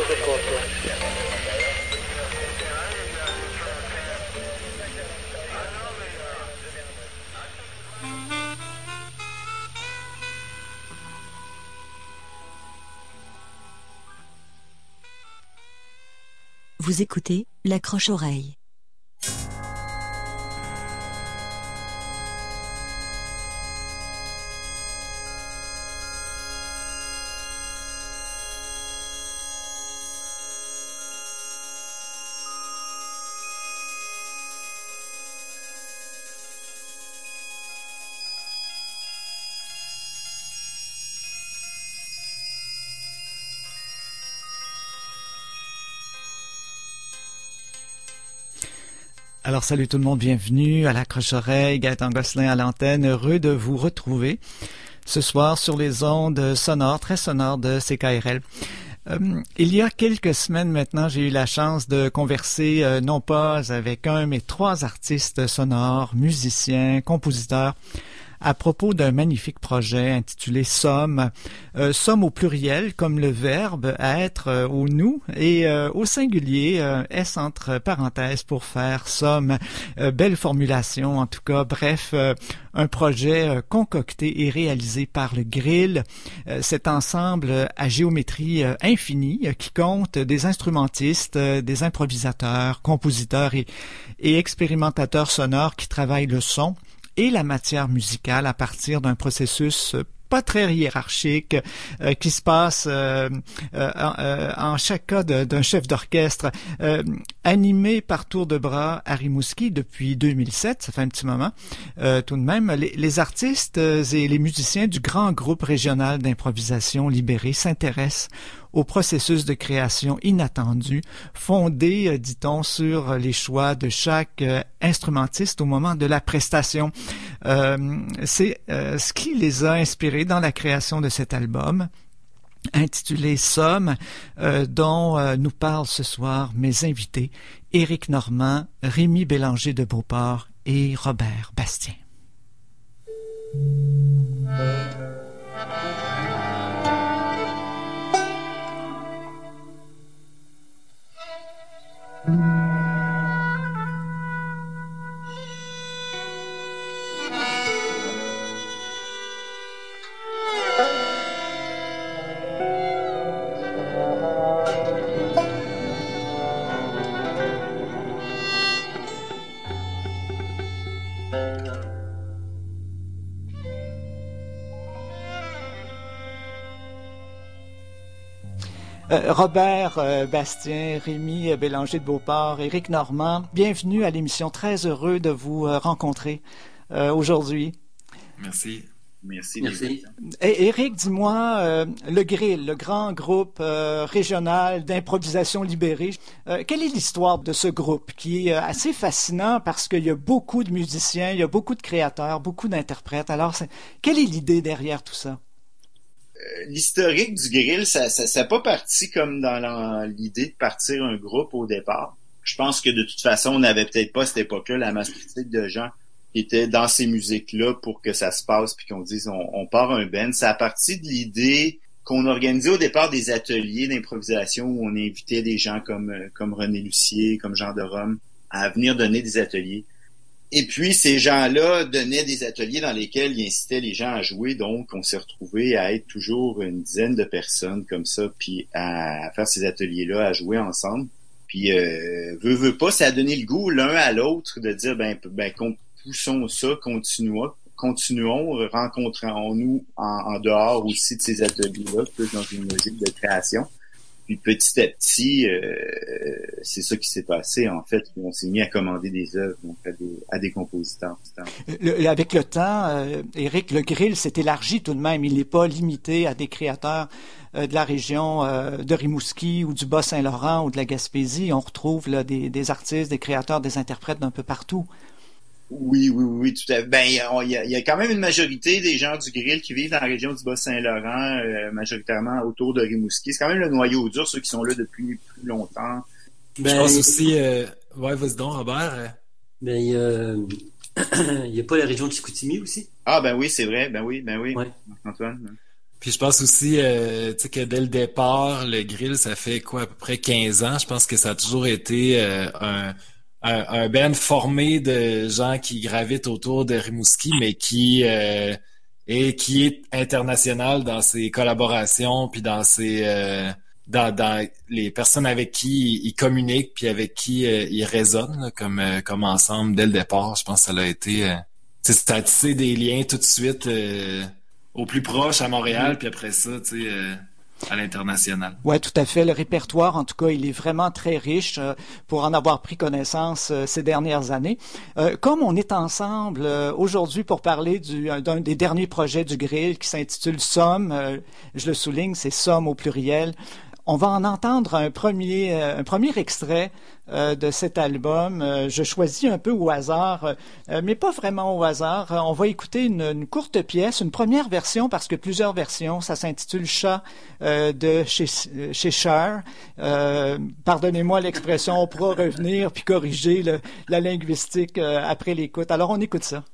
Vous écoutez L'Accroche-Oreille. Alors, salut tout le monde, bienvenue à l'Accroche-Oreille, Gaëtan Gosselin à l'antenne, heureux de vous retrouver ce soir sur les ondes sonores, très sonores de CKRL. Il y a quelques semaines maintenant, j'ai eu la chance de converser non pas avec un, mais 3 artistes sonores, musiciens, compositeurs, à propos d'un magnifique projet intitulé Somme. Somme au pluriel, comme le verbe être au nous, et au singulier, S entre parenthèses pour faire somme. Belle formulation en tout cas. Bref, un projet concocté et réalisé par le Grill. Cet ensemble à géométrie infinie qui compte des instrumentistes, des improvisateurs, compositeurs et expérimentateurs sonores qui travaillent le son et la matière musicale à partir d'un processus pas très hiérarchique qui se passe en chaque cas d'un chef d'orchestre animé par tour de bras à Rimouski depuis 2007, ça fait un petit moment tout de même. Les artistes et les musiciens du grand groupe régional d'improvisation Libéré s'intéressent au processus de création inattendu, fondé, dit-on, sur les choix de chaque instrumentiste au moment de la prestation. C'est ce qui les a inspirés dans la création de cet album, intitulé Somme, dont nous parlent ce soir mes invités, Éric Normand, Rémi Bélanger de Beauport et Robert Bastien. Robert Bastien, Rémi Bélanger de Beauport, Éric Normand, bienvenue à l'émission. Très heureux de vous rencontrer aujourd'hui. Merci. Merci. Éric, dis-moi, le Grill, le grand groupe régional d'improvisation libérée, quelle est l'histoire de ce groupe qui est assez fascinant parce qu'il y a beaucoup de musiciens, il y a beaucoup de créateurs, beaucoup d'interprètes. Alors, quelle est l'idée derrière tout ça? L'historique du Grill, ça n'a pas parti comme dans l'idée de partir un groupe au départ. Je pense que de toute façon, on n'avait peut-être pas à cette époque-là la masse critique de gens qui étaient dans ces musiques-là pour que ça se passe puis qu'on dise on part un band. Ça a parti de l'idée qu'on organisait au départ des ateliers d'improvisation où on invitait des gens comme René Lucier, comme Jean de Rome à venir donner des ateliers. Et puis, ces gens-là donnaient des ateliers dans lesquels ils incitaient les gens à jouer. Donc, on s'est retrouvés à être toujours une dizaine de personnes comme ça, puis à faire ces ateliers-là, à jouer ensemble. Puis, veut pas, ça a donné le goût l'un à l'autre de dire, poussons ça, continuons, rencontrons-nous en dehors aussi de ces ateliers-là, plus dans une logique de création. Puis petit à petit, c'est ça qui s'est passé, en fait. On s'est mis à commander des œuvres donc à des compositeurs. Avec le temps, Éric, le Grill s'est élargi tout de même. Il n'est pas limité à des créateurs de la région de Rimouski ou du Bas-Saint-Laurent ou de la Gaspésie. On retrouve là, des artistes, des créateurs, des interprètes d'un peu partout. Oui, tout à fait. Il y a quand même une majorité des gens du Grill qui vivent dans la région du Bas-Saint-Laurent, majoritairement autour de Rimouski. C'est quand même le noyau dur, ceux qui sont là depuis plus longtemps. Je pense aussi... vas-y donc, Robert. Il y a pas la région de Chicoutimi aussi? Ah, oui, c'est vrai. Oui. Ouais. Antoine. Puis je pense aussi, tu sais, que dès le départ, le grill, ça fait quoi, à peu près 15 ans. Je pense que ça a toujours été un band formé de gens qui gravitent autour de Rimouski, mais qui est international dans ses collaborations, puis dans dans les personnes avec qui il communique, puis avec qui il résonne, là, comme ensemble dès le départ. Je pense que ça a été, tu sais, ça a tissé des liens tout de suite. Au plus proche à Montréal, puis après ça, tu sais, à l'international. Ouais, tout à fait. Le répertoire, en tout cas, il est vraiment très riche pour en avoir pris connaissance ces dernières années. Comme on est ensemble aujourd'hui pour parler d'un des derniers projets du Grill qui s'intitule Somme, je le souligne, c'est Somme au pluriel. On va en entendre un premier extrait de cet album. Je choisis un peu au hasard, mais pas vraiment au hasard. On va écouter une courte pièce, une première version, parce que plusieurs versions. Ça s'intitule Chat de chez Cher. Pardonnez-moi l'expression, on pourra revenir puis corriger la linguistique après l'écoute. Alors on écoute ça.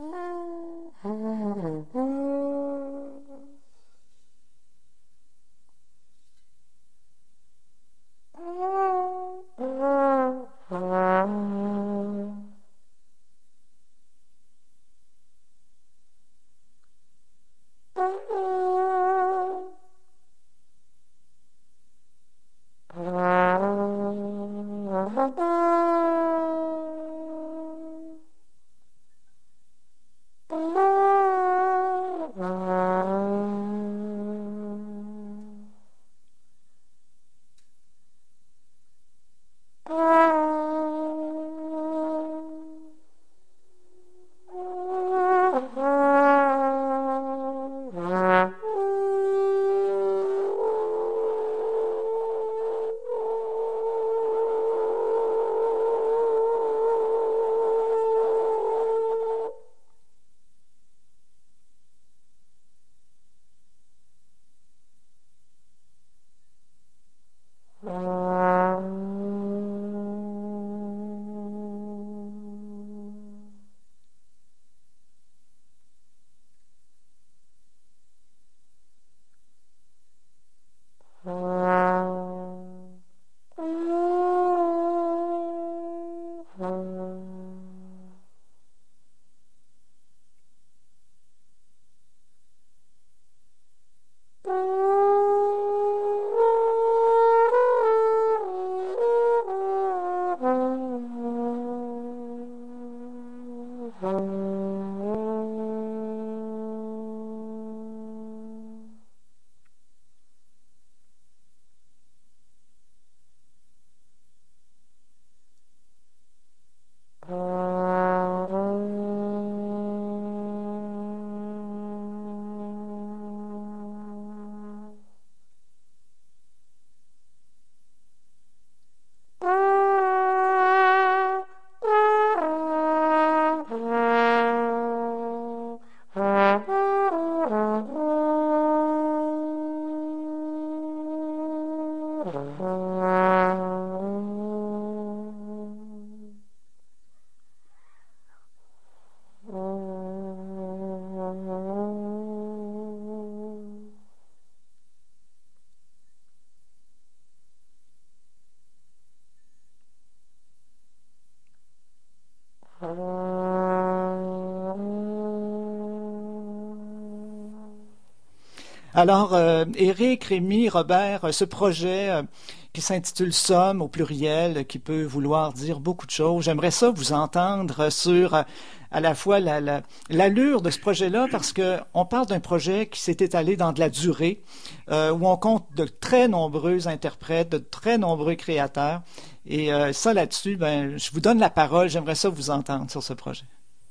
Alors, Éric, Rémi, Robert, ce projet qui s'intitule Somme au pluriel, qui peut vouloir dire beaucoup de choses, j'aimerais ça vous entendre sur à la fois l'allure de ce projet-là, parce que on parle d'un projet qui s'est étalé dans de la durée, où on compte de très nombreux interprètes, de très nombreux créateurs. Et ça, là-dessus, ben, je vous donne la parole, j'aimerais ça vous entendre sur ce projet.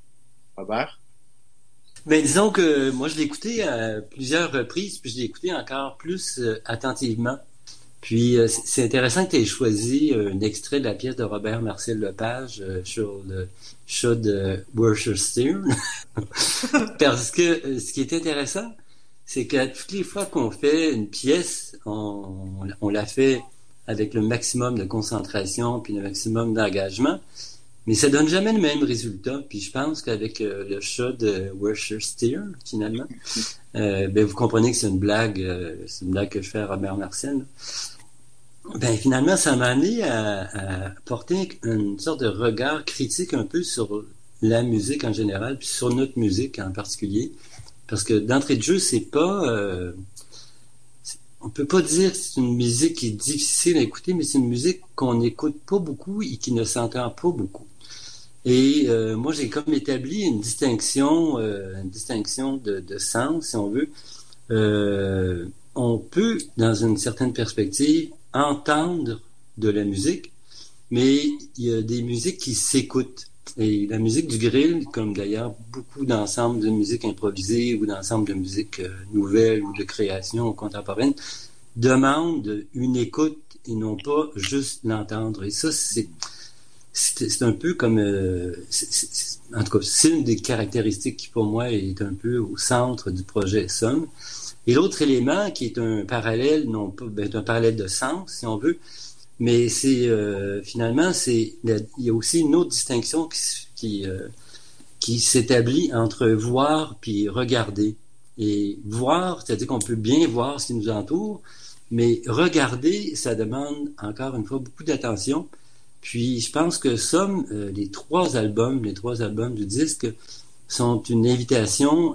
Robert? Ben, disons que moi, je l'ai écouté à plusieurs reprises, puis je l'ai écouté encore plus attentivement. Puis, c'est intéressant que tu aies choisi un extrait de la pièce de Robert Marcel Lepage sur le chat de Worcestershire. Parce que ce qui est intéressant, c'est que toutes les fois qu'on fait une pièce, on la fait avec le maximum de concentration puis le maximum d'engagement. Mais ça donne jamais le même résultat. Puis je pense qu'avec le chat de Worcestershire, finalement, Ben, vous comprenez que c'est une blague que je fais à Robert Marcel. Ben, finalement, ça m'a amené à porter une sorte de regard critique un peu sur la musique en général, puis sur notre musique en particulier. Parce que d'entrée de jeu, c'est pas... on peut pas dire que c'est une musique qui est difficile à écouter, mais c'est une musique qu'on n'écoute pas beaucoup et qui ne s'entend pas beaucoup. Et moi, j'ai comme établi une distinction de sens, si on veut. On peut, dans une certaine perspective, entendre de la musique, mais il y a des musiques qui s'écoutent. Et la musique du grill, comme d'ailleurs beaucoup d'ensembles de musique improvisée ou d'ensembles de musique nouvelle ou de création contemporaine, demande une écoute et non pas juste l'entendre. Et ça, c'est un peu comme... en tout cas, c'est une des caractéristiques qui, pour moi, est un peu au centre du projet Somme. Et l'autre élément, qui est un parallèle, non pas, un parallèle de sens, si on veut, mais c'est finalement, il y a aussi une autre distinction qui s'établit entre voir puis regarder. Et voir, c'est-à-dire qu'on peut bien voir ce qui nous entoure, mais regarder, ça demande encore une fois beaucoup d'attention. Puis je pense que Somme, les trois albums du disque sont une invitation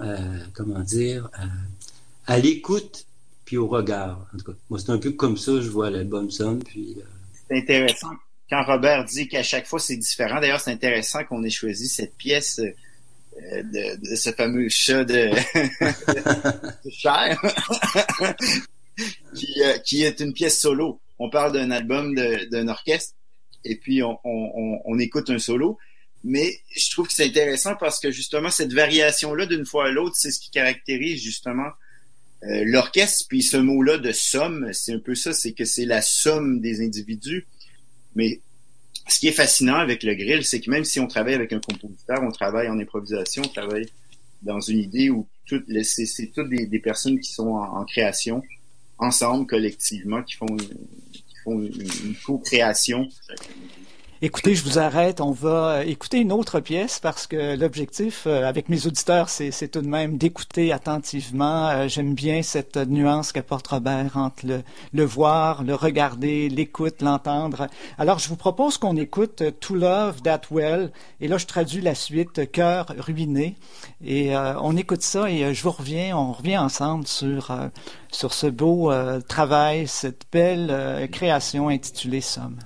à l'écoute puis au regard. En tout cas, moi c'est un peu comme ça je vois l'album Somme. Puis c'est intéressant quand Robert dit qu'à chaque fois c'est différent. D'ailleurs, c'est intéressant qu'on ait choisi cette pièce de ce fameux chat de Cher qui est une pièce solo. On parle d'un album d'un orchestre et puis on écoute un solo. Mais je trouve que c'est intéressant parce que justement cette variation-là d'une fois à l'autre, c'est ce qui caractérise justement l'orchestre. Puis ce mot-là de somme, c'est un peu ça, c'est que c'est la somme des individus. Mais ce qui est fascinant avec le grill, c'est que même si on travaille avec un compositeur, on travaille en improvisation, on travaille dans une idée où c'est toutes des personnes qui sont en création, ensemble, collectivement, qui font une co-création. Écoutez, je vous arrête. On va écouter une autre pièce parce que l'objectif avec mes auditeurs, c'est tout de même d'écouter attentivement. J'aime bien cette nuance qu'apporte Robert entre le voir, le regarder, l'écoute, l'entendre. Alors, je vous propose qu'on écoute To Love That Well. Et là, je traduis la suite, Cœur ruiné. Et on écoute ça et on revient ensemble sur ce beau travail, cette belle création intitulée Somme.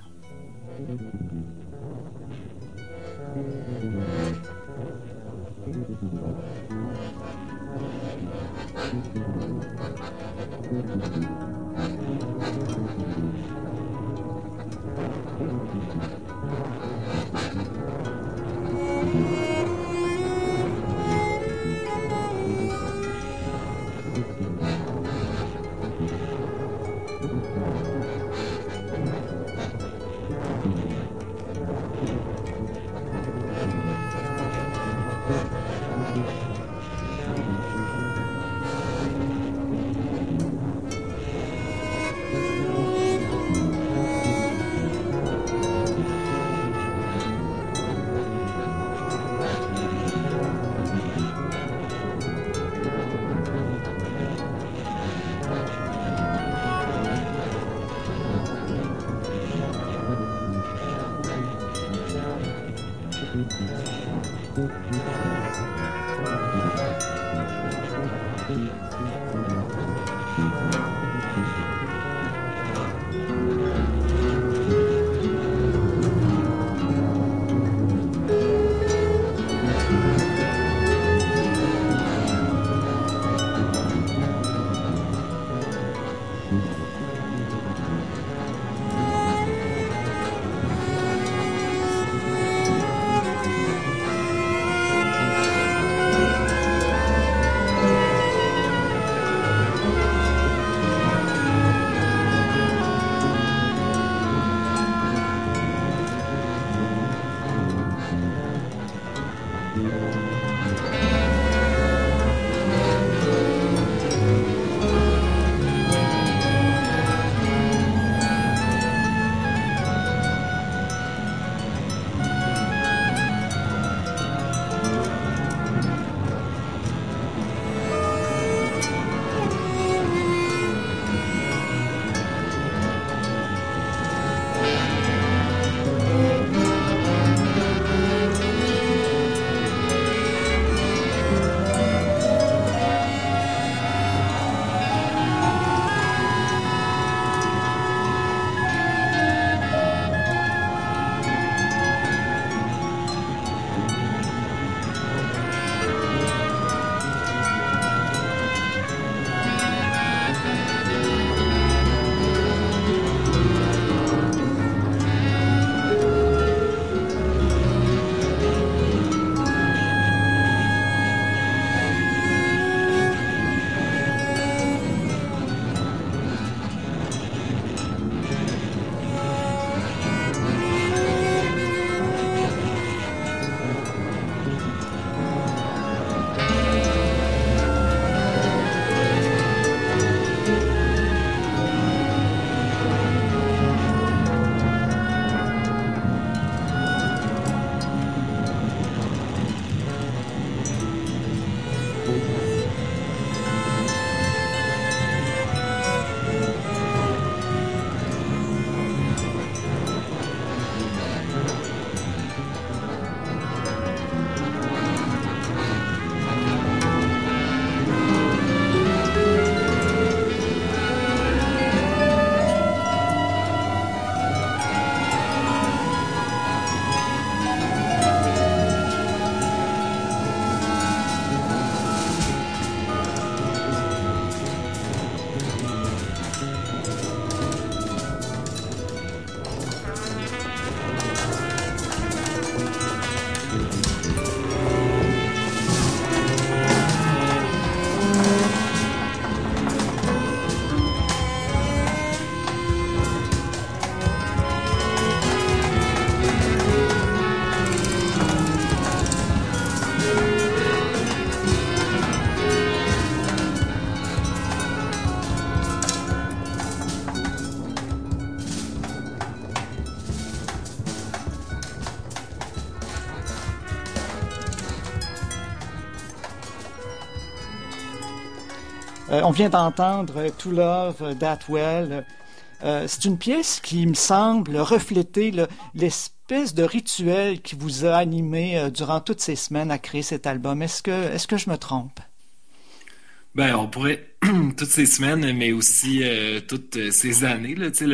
On vient d'entendre To Love That Well. C'est une pièce qui me semble refléter l'espèce de rituel qui vous a animé durant toutes ces semaines à créer cet album. Est-ce que je me trompe? Ben, on pourrait toutes ces semaines, mais aussi toutes ces années, là, tu sais,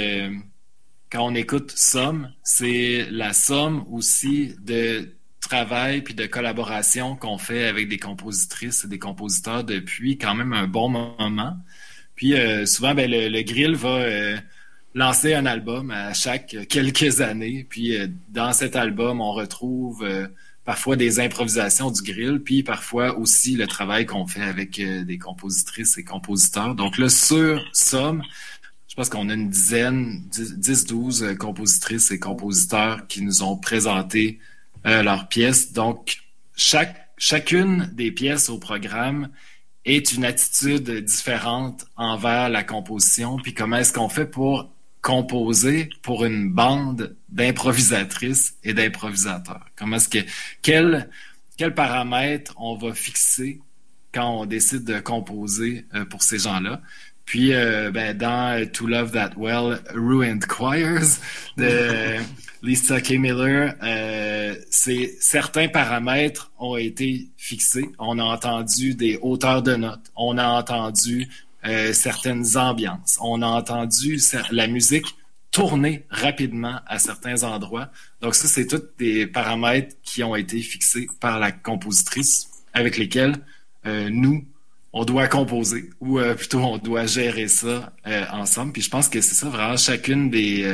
quand on écoute Somme, c'est la somme aussi de travail puis de collaboration qu'on fait avec des compositrices et des compositeurs depuis quand même un bon moment. Puis souvent, ben, le Grill va lancer un album à chaque quelques années. Puis dans cet album, on retrouve parfois des improvisations du Grill, puis parfois aussi le travail qu'on fait avec des compositrices et compositeurs. Donc là, sur Somme, je pense qu'on a une dizaine, 10-12 compositrices et compositeurs qui nous ont présenté leurs pièces. Donc, chacune des pièces au programme est une attitude différente envers la composition. Puis comment est-ce qu'on fait pour composer pour une bande d'improvisatrices et d'improvisateurs? Quel paramètre on va fixer quand on décide de composer pour ces gens-là? Puis, ben, dans To Love That Well, Ruined Choirs de Lisa K. Miller, certains paramètres ont été fixés. On a entendu des hauteurs de notes. On a entendu certaines ambiances. On a entendu la musique tourner rapidement à certains endroits. Donc ça, c'est tous des paramètres qui ont été fixés par la compositrice avec lesquels nous, on doit composer, ou plutôt on doit gérer ça ensemble. Puis je pense que c'est ça, vraiment, chacune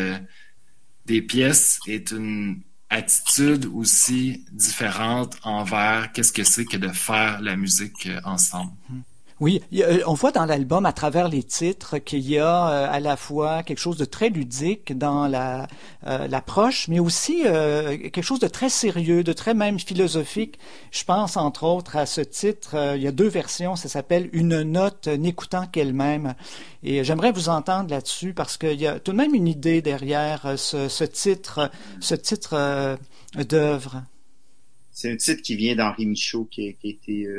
des pièces est une attitude aussi différente envers qu'est-ce que c'est que de faire la musique ensemble. Oui, on voit dans l'album, à travers les titres, qu'il y a à la fois quelque chose de très ludique dans l'approche, mais aussi quelque chose de très sérieux, de très même philosophique. Je pense entre autres à ce titre, il y a 2 versions, ça s'appelle « Une note n'écoutant qu'elle-même ». Et j'aimerais vous entendre là-dessus parce qu'il y a tout de même une idée derrière ce titre d'œuvre. C'est un titre qui vient d'Henri Michaud, qui a été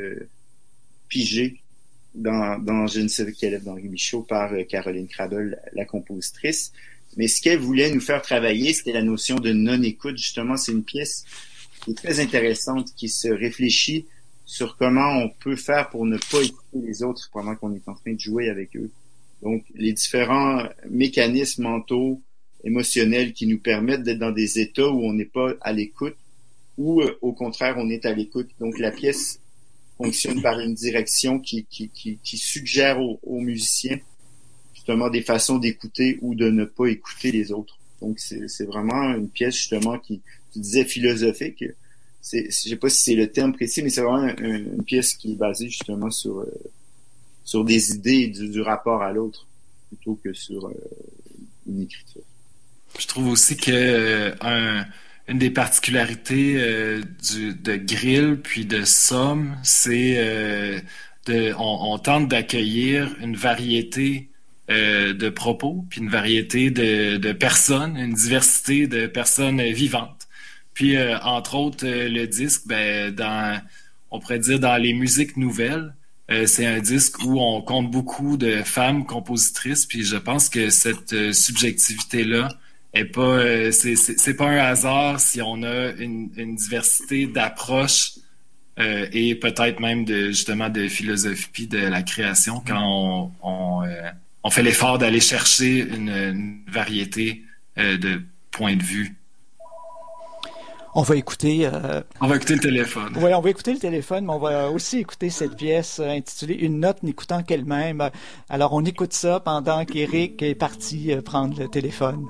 pigé dans Je ne sais quelle œuvre d'Henri Michaud par Caroline Crabel, la compositrice. Mais ce qu'elle voulait nous faire travailler, c'était la notion de non-écoute. Justement, c'est une pièce qui est très intéressante, qui se réfléchit sur comment on peut faire pour ne pas écouter les autres pendant qu'on est en train de jouer avec eux. Donc, les différents mécanismes mentaux, émotionnels qui nous permettent d'être dans des états où on n'est pas à l'écoute ou au contraire, on est à l'écoute. Donc, la pièce fonctionne par une direction qui suggère aux musiciens justement des façons d'écouter ou de ne pas écouter les autres. Donc c'est vraiment une pièce justement qui, tu disais philosophique. Je sais pas si c'est le terme précis, mais c'est vraiment une pièce qui est basée justement sur des idées du rapport à l'autre plutôt que sur une écriture. Je trouve aussi que une des particularités de Grill puis de Somme, c'est on tente d'accueillir une variété de propos, puis une variété de personnes, une diversité de personnes vivantes. Puis entre autres, le disque, ben on pourrait dire dans les musiques nouvelles, c'est un disque où on compte beaucoup de femmes compositrices, puis je pense que cette subjectivité-là est pas c'est pas un hasard si on a une diversité d'approches et peut-être même justement de philosophie de la création quand on fait l'effort d'aller chercher une variété de points de vue. On va écouter... On va écouter le téléphone. Oui, on va écouter le téléphone, mais on va aussi écouter cette pièce intitulée « Une note n'écoutant qu'elle-même ». Alors, on écoute ça pendant qu'Éric est parti prendre le téléphone.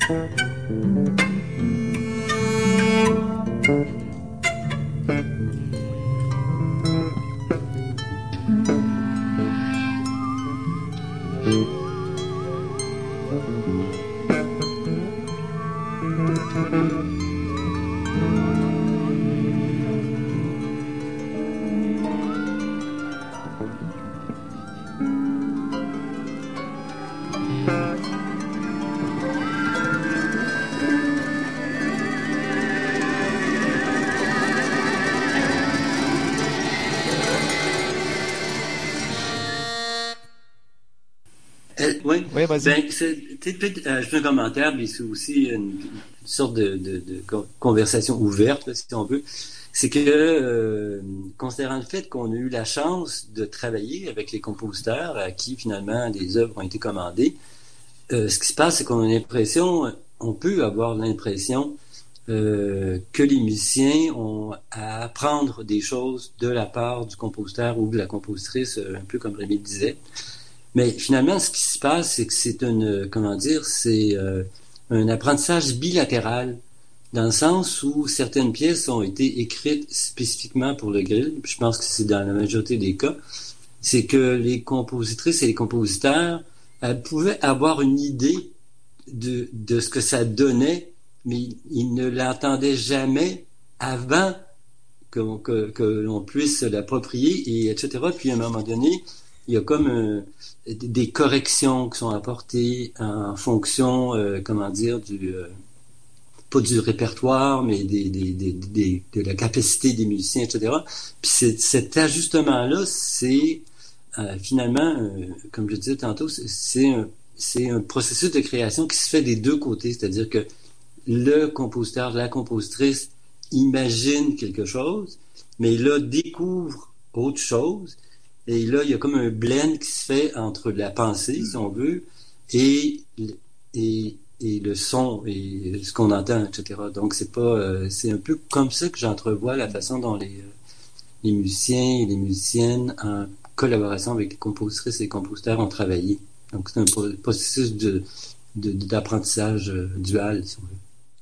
Oui, vas-y. Je fais un commentaire, mais c'est aussi une sorte de conversation ouverte, là, si on veut. C'est que, considérant le fait qu'on a eu la chance de travailler avec les compositeurs à qui, finalement, les œuvres ont été commandées, ce qui se passe, c'est qu'on a l'impression, on peut avoir l'impression que les musiciens ont à apprendre des choses de la part du compositeur ou de la compositrice, un peu comme Rémi disait. Mais finalement, ce qui se passe, c'est que c'est un apprentissage bilatéral, dans le sens où certaines pièces ont été écrites spécifiquement pour le grill. Je pense que c'est dans la majorité des cas. C'est que les compositrices et les compositeurs pouvaient avoir une idée de ce que ça donnait, mais ils ne l'entendaient jamais avant que l'on puisse l'approprier, et etc. Puis à un moment donné, il y a comme des corrections qui sont apportées en fonction, pas du répertoire, mais de la capacité des musiciens, etc. Puis cet ajustement-là, c'est finalement, comme je disais tantôt, c'est un processus de création qui se fait des deux côtés, c'est-à-dire que le compositeur, la compositrice imagine quelque chose, mais là découvre autre chose. Et là, il y a comme un blend qui se fait entre la pensée, si on veut, et le son, et ce qu'on entend, etc. Donc, c'est un peu comme ça que j'entrevois la façon dont les musiciens et les musiciennes, en collaboration avec les compositrices et les compositeurs, ont travaillé. Donc, c'est un processus d'apprentissage dual, si on veut.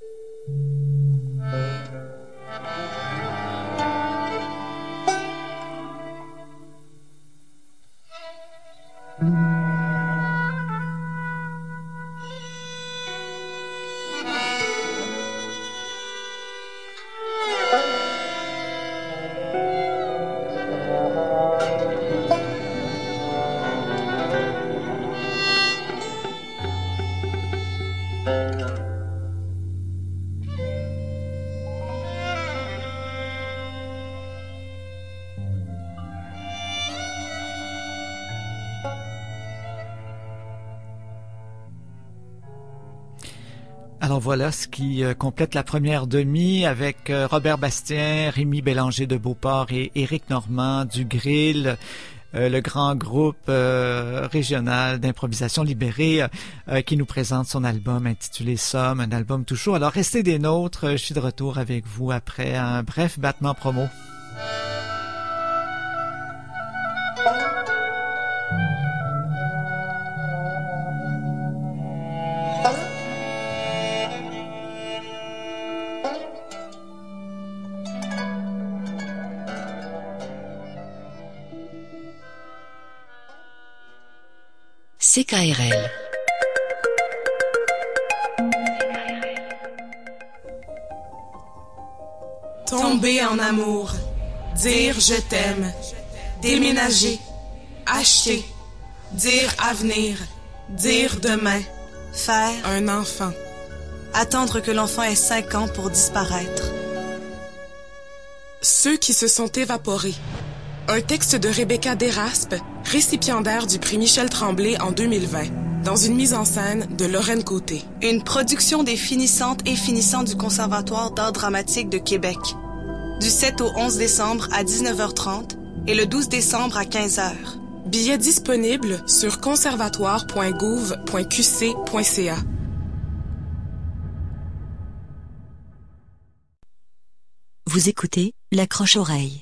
Alors voilà ce qui complète la première demi avec Robert Bastien, Rémi Bélanger de Beauport et Éric Normand du Grill, le grand groupe régional d'improvisation libérée qui nous présente son album intitulé Somme, un album tout chaud. Alors restez des nôtres, je suis de retour avec vous après un bref battement promo. CKRL. Tomber en amour, dire je t'aime, déménager, acheter, dire avenir, dire demain, faire un enfant, attendre que l'enfant ait 5 ans pour disparaître. Ceux qui se sont évaporés. Un texte de Rebecca Deraspe, récipiendaire du prix Michel Tremblay en 2020, dans une mise en scène de Lorraine Côté. Une production des finissantes et finissants du Conservatoire d'art dramatique de Québec. Du 7 au 11 décembre à 19h30 et le 12 décembre à 15h. Billets disponibles sur conservatoire.gouv.qc.ca. Vous écoutez L'Accroche-Oreille.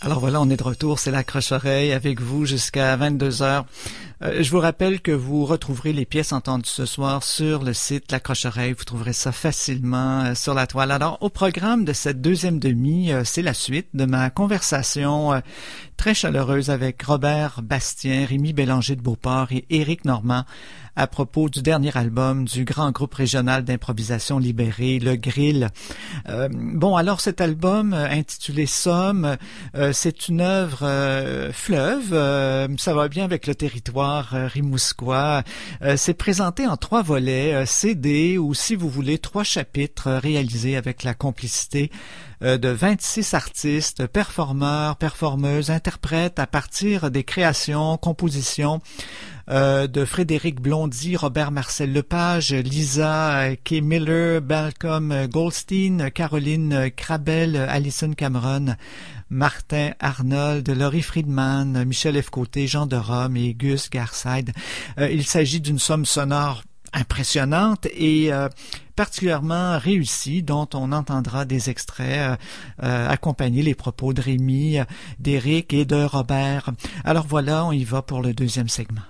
Alors voilà, on est de retour, c'est l'accroche-oreille avec vous jusqu'à 22h. Je vous rappelle que vous retrouverez les pièces entendues ce soir sur le site l'accroche-oreille. Vous trouverez ça facilement sur la toile. Alors, au programme de cette deuxième demi, c'est la suite de ma conversation très chaleureuse avec Robert Bastien, Rémi Bélanger de Beauport et Éric Normand à propos du dernier album du grand groupe régional d'improvisation libéré, Le Grill. Bon, alors cet album intitulé Somme, c'est une œuvre fleuve, ça va bien avec le territoire rimousquois. C'est présenté en 3 volets, CD ou si vous voulez 3 chapitres réalisés avec la complicité de 26 artistes, performeurs, performeuses, interprètes à partir des créations, compositions de Frédéric Blondy, Robert Marcel Lepage, Lisa K. Miller, Malcolm Goldstein, Caroline Crabel, Alison Cameron, Martin Arnold, Laurie Friedman, Michel F. Côté, Jean de Rome et Gus Garside. Il s'agit d'une somme sonore impressionnante et particulièrement réussie, dont on entendra des extraits accompagner les propos de Rémi, d'Éric et de Robert. Alors voilà, on y va pour le deuxième segment.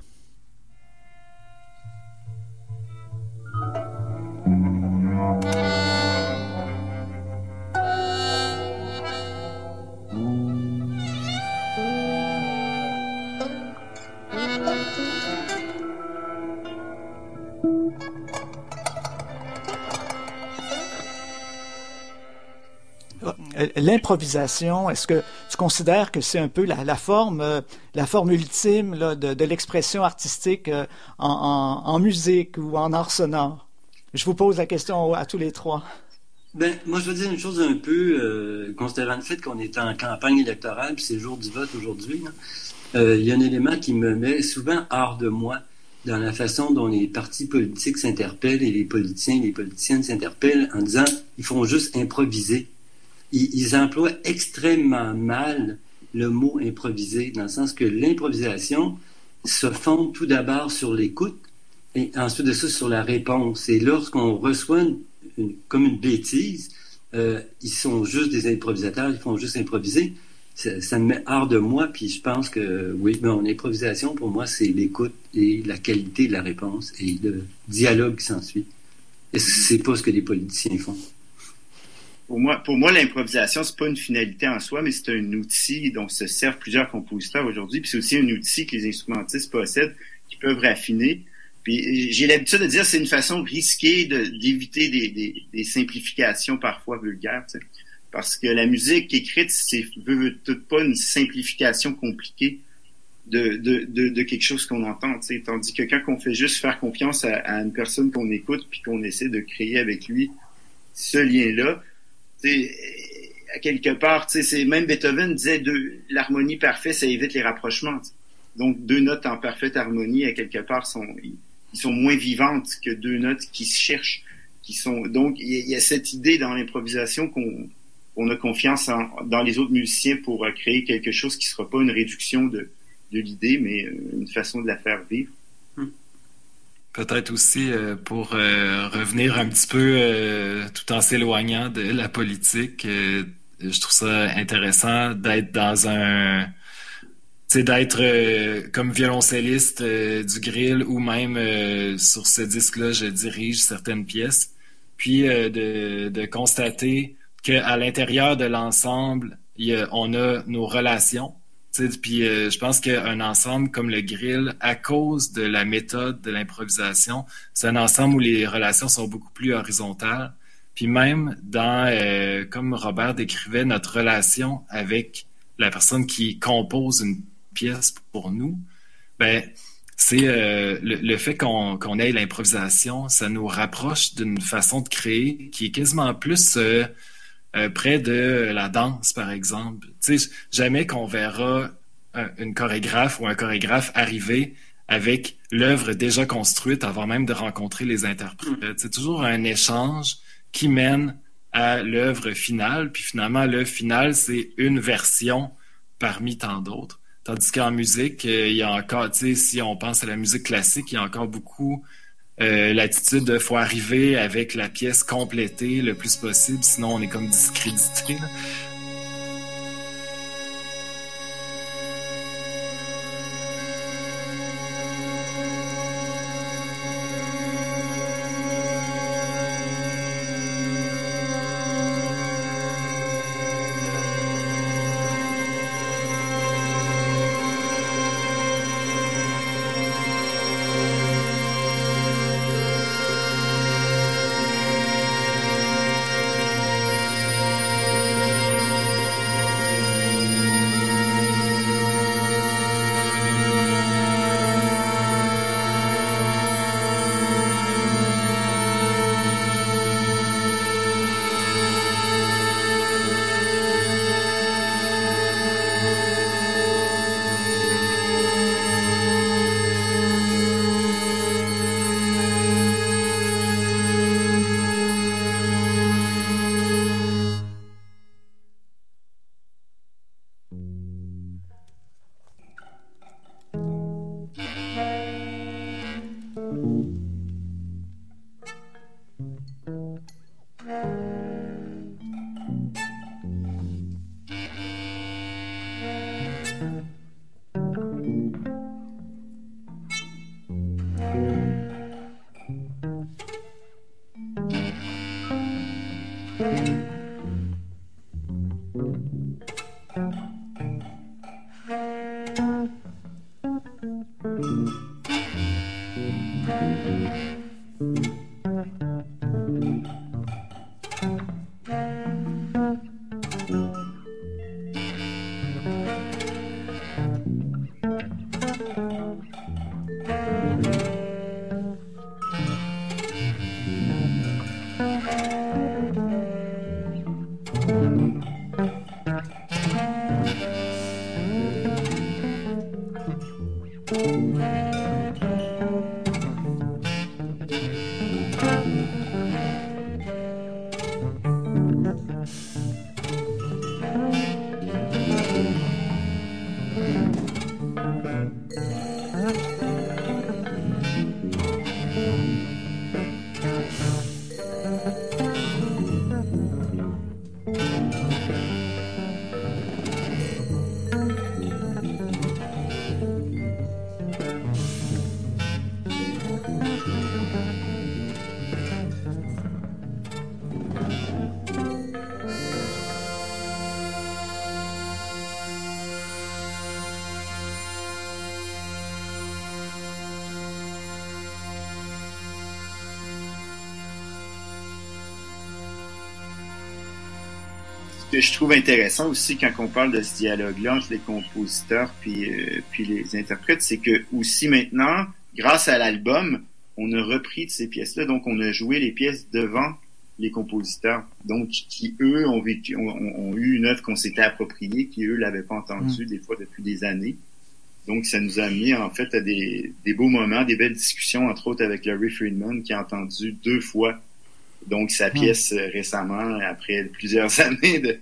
L'improvisation, est-ce que tu considères que c'est un peu la forme ultime là, de l'expression artistique en musique ou en art sonore? Je vous pose la question à tous les trois. Ben, moi, je veux dire une chose un peu, considérant le fait qu'on est en campagne électorale, puis c'est le jour du vote aujourd'hui, il y a un élément qui me met souvent hors de moi dans la façon dont les partis politiques s'interpellent et les politiciens et les politiciennes s'interpellent en disant ils font juste improviser. Ils emploient extrêmement mal le mot improviser, dans le sens que l'improvisation se fonde tout d'abord sur l'écoute et ensuite de ça sur la réponse. Et lorsqu'on reçoit comme une bêtise, ils sont juste des improvisateurs, ils font juste improviser. Ça me met hors de moi, puis je pense que oui, mon improvisation pour moi c'est l'écoute et la qualité de la réponse et le dialogue qui s'ensuit. Et c'est pas ce que les politiciens font. Pour moi, l'improvisation, c'est pas une finalité en soi, mais c'est un outil dont se servent plusieurs compositeurs aujourd'hui. Puis c'est aussi un outil que les instrumentistes possèdent, qui peuvent raffiner. Puis j'ai l'habitude de dire que c'est une façon risquée d'éviter des simplifications parfois vulgaires, tu sais. Parce que la musique écrite, c'est veut pas une simplification compliquée de quelque chose qu'on entend, tu sais. Tandis que quand on fait juste faire confiance à une personne qu'on écoute puis qu'on essaie de créer avec lui ce lien-là, à quelque part, c'est même Beethoven disait l'harmonie parfaite, ça évite les rapprochements. T'sais. Donc 2 notes en parfaite harmonie, à quelque part, ils sont moins vivantes que 2 notes qui se cherchent, donc il y a cette idée dans l'improvisation qu'on a confiance dans les autres musiciens pour créer quelque chose qui sera pas une réduction de l'idée, mais une façon de la faire vivre. Peut-être aussi pour revenir un petit peu tout en s'éloignant de la politique, je trouve ça intéressant d'être dans d'être comme violoncelliste du Grill ou même sur ce disque-là, je dirige certaines pièces, puis de constater qu'à l'intérieur de l'ensemble, on a nos relations. Puis je pense qu'un ensemble comme le Grill, à cause de la méthode de l'improvisation, c'est un ensemble où les relations sont beaucoup plus horizontales. Puis même dans, comme Robert décrivait, notre relation avec la personne qui compose une pièce pour nous, ben c'est le fait qu'on ait l'improvisation, ça nous rapproche d'une façon de créer qui est quasiment plus près de la danse, par exemple. Tu sais, jamais qu'on verra une chorégraphe ou un chorégraphe arriver avec l'œuvre déjà construite avant même de rencontrer les interprètes. C'est toujours un échange qui mène à l'œuvre finale, puis finalement, l'œuvre finale, c'est une version parmi tant d'autres. Tandis qu'en musique, il y a encore, tu sais, si on pense à la musique classique, il y a encore beaucoup l'attitude de faut arriver avec la pièce complétée le plus possible, sinon on est comme discrédité. Là. Ce que je trouve intéressant aussi quand on parle de ce dialogue-là entre les compositeurs puis les interprètes, c'est que aussi maintenant, grâce à l'album, on a repris de ces pièces-là, donc on a joué les pièces devant les compositeurs, donc qui eux ont eu une œuvre qu'on s'était appropriée, qui eux l'avaient pas entendue des fois depuis des années. Donc ça nous a amené en fait à des beaux moments, des belles discussions, entre autres avec Larry Friedman qui a entendu 2 fois donc sa pièce récemment, après plusieurs années de...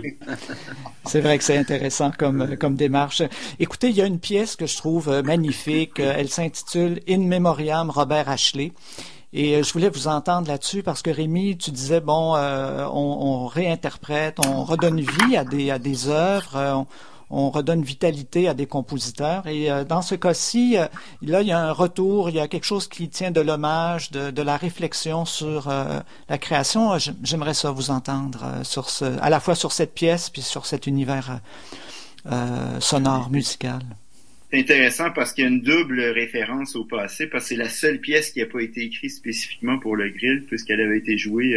C'est vrai que c'est intéressant comme démarche. Écoutez, il y a une pièce que je trouve magnifique. Elle s'intitule In Memoriam Robert Ashley. Et je voulais vous entendre là-dessus parce que Rémi, tu disais, on réinterprète, on redonne vie à des œuvres, on redonne vitalité à des compositeurs. Et dans ce cas-ci, là, il y a un retour, il y a quelque chose qui tient de l'hommage, de la réflexion sur la création. J'aimerais ça vous entendre à la fois sur cette pièce puis sur cet univers sonore, musical. C'est intéressant parce qu'il y a une double référence au passé, parce que c'est la seule pièce qui n'a pas été écrite spécifiquement pour le grill, puisqu'elle avait été jouée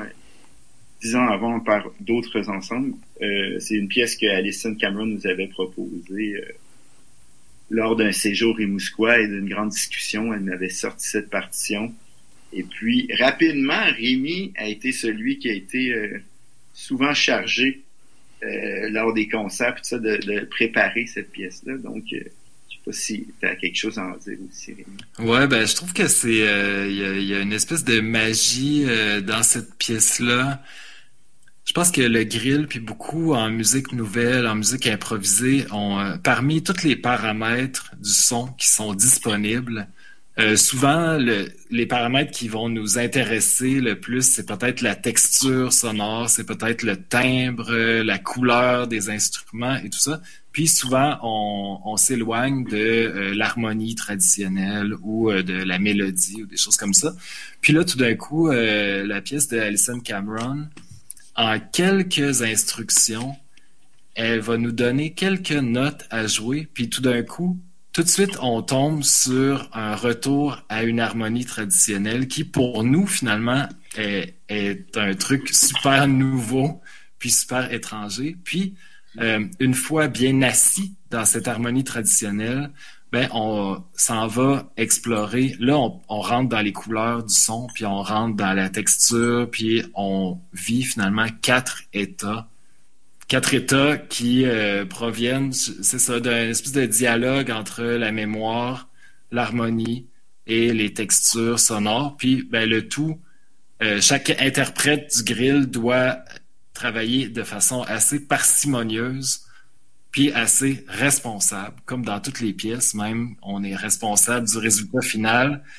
10 ans avant par d'autres ensembles. C'est une pièce que Alison Cameron nous avait proposée lors d'un séjour émousquois et d'une grande discussion. Elle m'avait sorti cette partition. Et puis, rapidement, Rémi a été celui qui a été souvent chargé lors des concerts, tout ça, de préparer cette pièce-là. Donc, je sais pas si tu as quelque chose à en dire aussi, Rémi. Ouais, je trouve que c'est il y a une espèce de magie dans cette pièce-là. Je pense que le grill, puis beaucoup en musique nouvelle, en musique improvisée, ont parmi tous les paramètres du son qui sont disponibles, souvent les paramètres qui vont nous intéresser le plus, c'est peut-être la texture sonore, c'est peut-être le timbre, la couleur des instruments et tout ça. Puis souvent, on s'éloigne de l'harmonie traditionnelle ou de la mélodie ou des choses comme ça. Puis là, tout d'un coup, la pièce de Alison Cameron, en quelques instructions, elle va nous donner quelques notes à jouer, puis tout d'un coup, tout de suite, on tombe sur un retour à une harmonie traditionnelle qui, pour nous, finalement, est un truc super nouveau, puis super étranger. Puis, une fois bien assis dans cette harmonie traditionnelle, on s'en va explorer. Là, on rentre dans les couleurs du son, puis on rentre dans la texture, puis on vit finalement 4 états. 4 états qui proviennent, c'est ça, d'un espèce de dialogue entre la mémoire, l'harmonie et les textures sonores. Puis, le tout, chaque interprète du grill doit travailler de façon assez parcimonieuse puis assez responsable, comme dans toutes les pièces même, on est responsable du résultat final.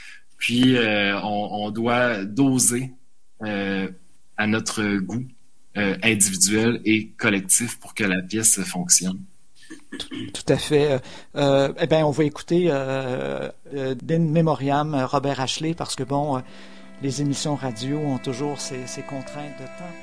Puis on doit doser à notre goût individuel et collectif pour que la pièce fonctionne. Tout à fait. Eh bien, on va écouter d'In Memoriam Robert Ashley parce que, bon, les émissions radio ont toujours ces contraintes de temps.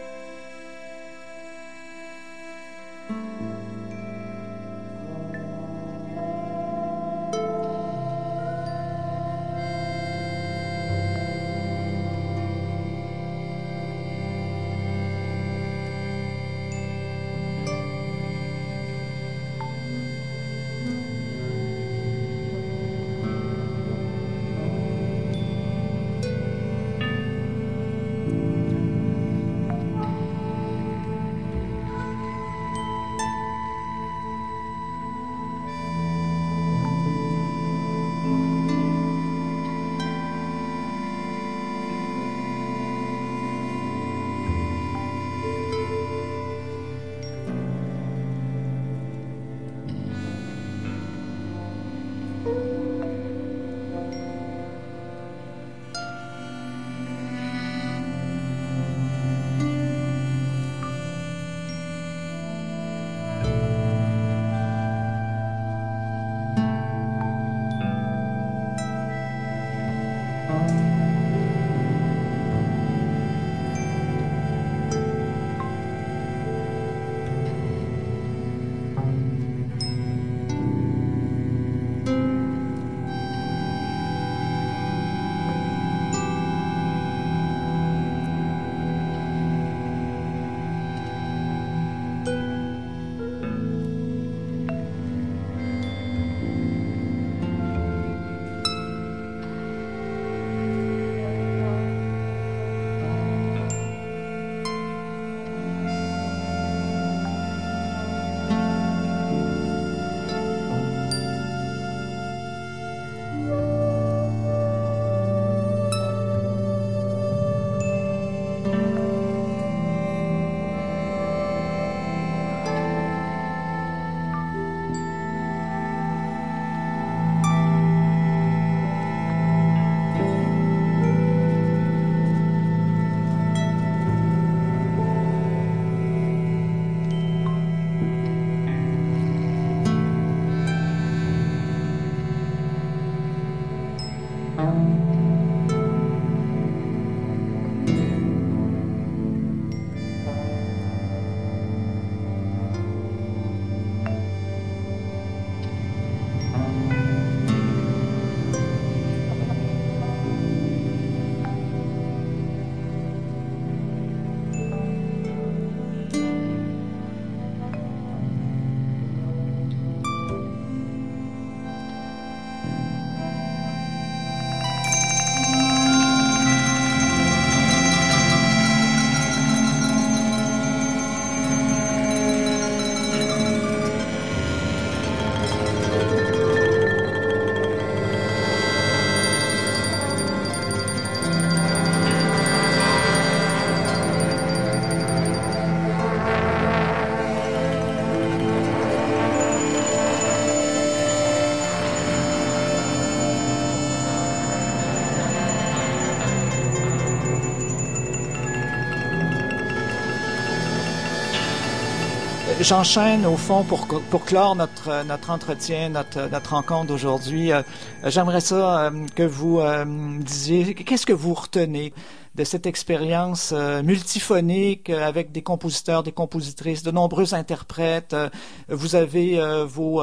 J'enchaîne au fond pour clore notre entretien, notre rencontre d'aujourd'hui. J'aimerais ça que vous disiez qu'est-ce que vous retenez de cette expérience multiphonique avec des compositeurs, des compositrices, de nombreux interprètes. Vous avez vos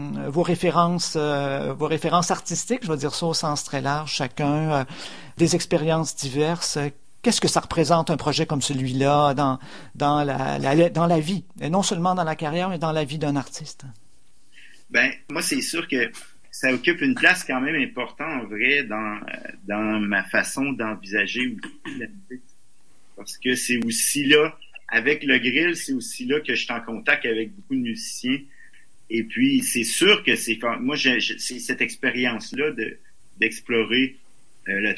références artistiques, je vais dire ça au sens très large, chacun, des expériences diverses. Qu'est-ce que ça représente un projet comme celui-là dans la vie, et non seulement dans la carrière, mais dans la vie d'un artiste? Ben, moi, c'est sûr que ça occupe une place quand même importante, en vrai, dans ma façon d'envisager la musique. Parce que c'est aussi là, avec le grill, c'est aussi là que je suis en contact avec beaucoup de musiciens. Et puis, c'est sûr que moi, c'est cette expérience-là d'explorer le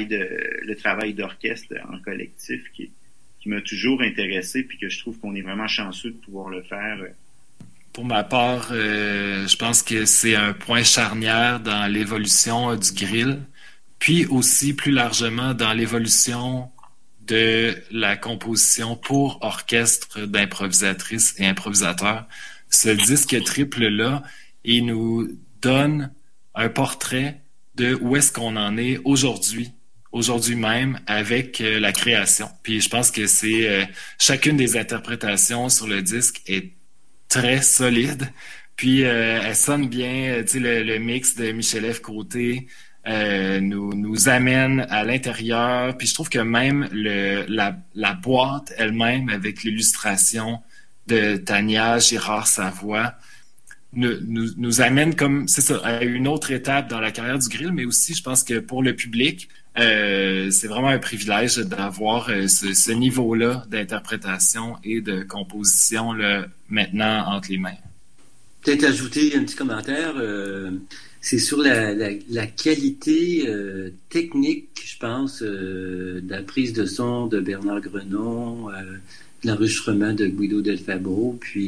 travail d'orchestre en collectif qui m'a toujours intéressé, puis que je trouve qu'on est vraiment chanceux de pouvoir le faire. Pour ma part, je pense que c'est un point charnière dans l'évolution du grill, puis aussi plus largement dans l'évolution de la composition pour orchestre d'improvisatrices et improvisateurs. Ce disque triple-là, il nous donne un portrait de où est-ce qu'on en est aujourd'hui même avec la création. Puis je pense que c'est chacune des interprétations sur le disque est très solide. Puis elle sonne bien, tu sais, le mix de Michel F. Côté nous amène à l'intérieur. Puis je trouve que même la boîte elle-même avec l'illustration de Tania Girard-Savoie nous amène comme, c'est ça, à une autre étape dans la carrière du grill, mais aussi, je pense que pour le public, c'est vraiment un privilège d'avoir ce niveau-là d'interprétation et de composition là, maintenant entre les mains. Peut-être ajouter un petit commentaire. C'est sur la qualité technique, je pense, de la prise de son de Bernard Grenon, l'enregistrement de Guido Del Fabbro, puis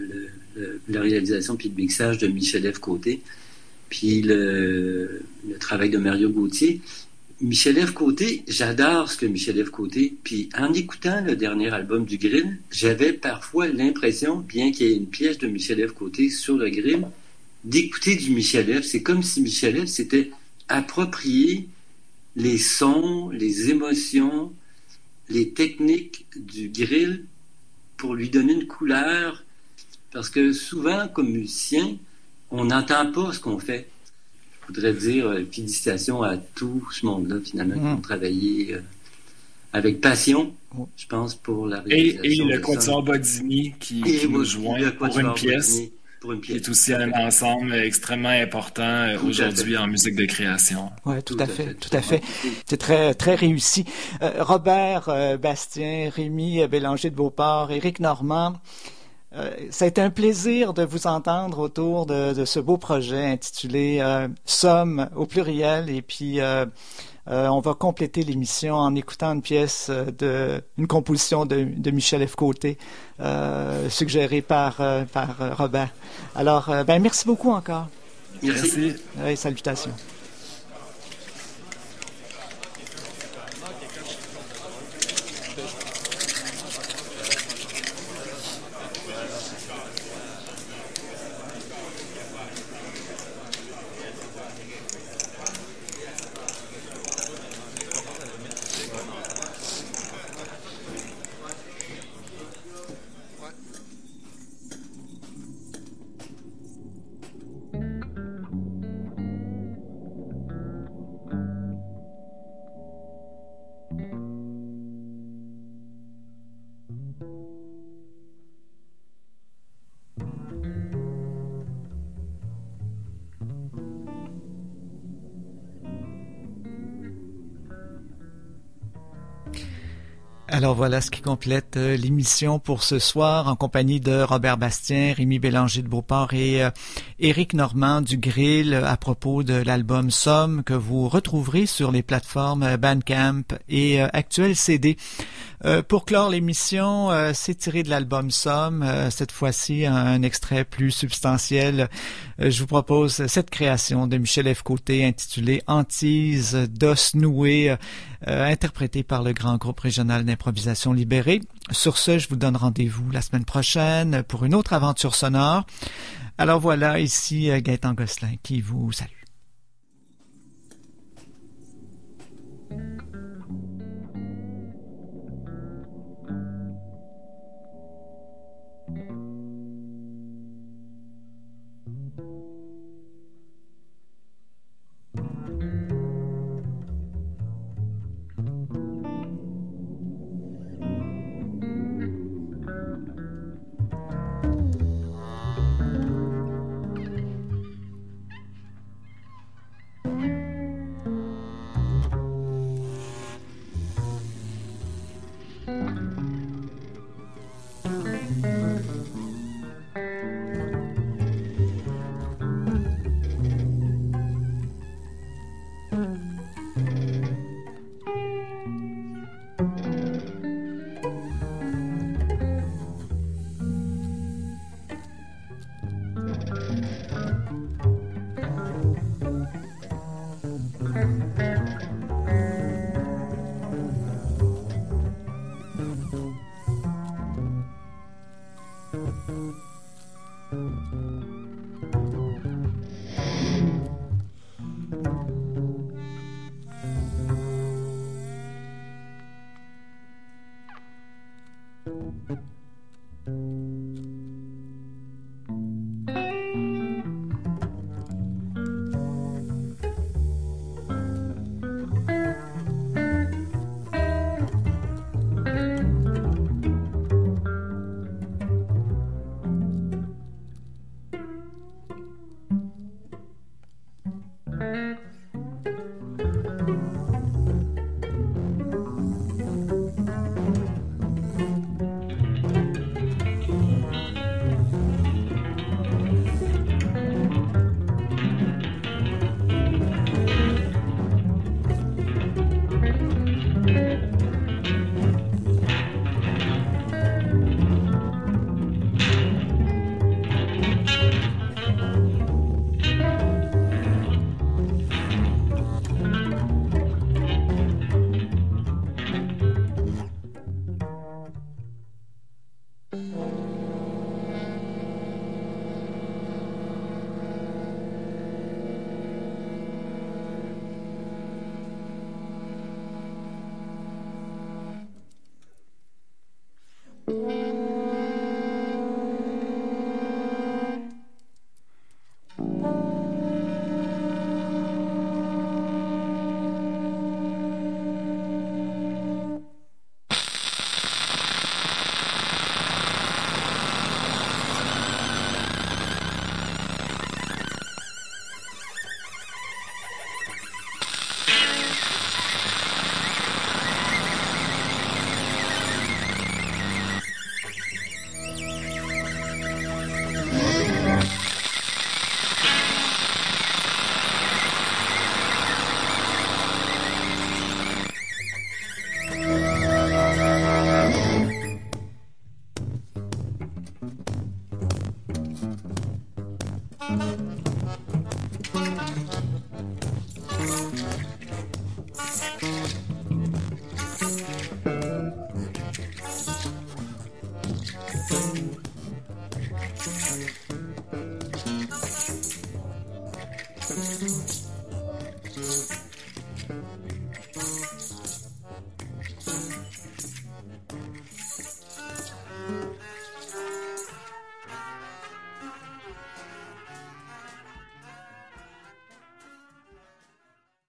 la réalisation puis le mixage de Michel F. Côté, puis le travail de Mario Gauthier. Michel F. Côté, j'adore ce que Michel F. Côté, puis en écoutant le dernier album du Grill, j'avais parfois l'impression, bien qu'il y ait une pièce de Michel F. Côté sur le Grill, d'écouter du Michel F. C'est comme si Michel F. s'était approprié les sons, les émotions, les techniques du Grill pour lui donner une couleur. Parce que souvent, comme musicien, on n'entend pas ce qu'on fait. Je voudrais dire félicitations à tout ce monde-là, finalement, qui ont travaillé avec passion, je pense, pour la réalisation. Et le Quatuor Bodini qui nous joint pour une pièce. Qui est aussi un ensemble extrêmement important aujourd'hui en musique de création. Oui, tout à fait. C'est très, très réussi. Robert Bastien, Rémi Bélanger de Beauport, Éric Normand, ça a été un plaisir de vous entendre autour de ce beau projet intitulé Somme au pluriel. Et puis, on va compléter l'émission en écoutant une pièce une composition de Michel F. Côté, suggérée par Robert. Alors, merci beaucoup encore. Merci. Salutations. Alors voilà ce qui complète l'émission pour ce soir en compagnie de Robert Bastien, Rémi Bélanger de Beauport et Éric Normand du Grill à propos de l'album Somme que vous retrouverez sur les plateformes Bandcamp et Actuel CD. Pour clore l'émission, c'est tiré de l'album Somme, cette fois-ci un extrait plus substantiel. Je vous propose cette création de Michel F. Côté intitulée Hantise d'os noués, interprétée par le grand groupe régional d'improvisation Libéré. Sur ce, je vous donne rendez-vous la semaine prochaine pour une autre aventure sonore. Alors voilà, ici Gaëtan Gosselin qui vous salue.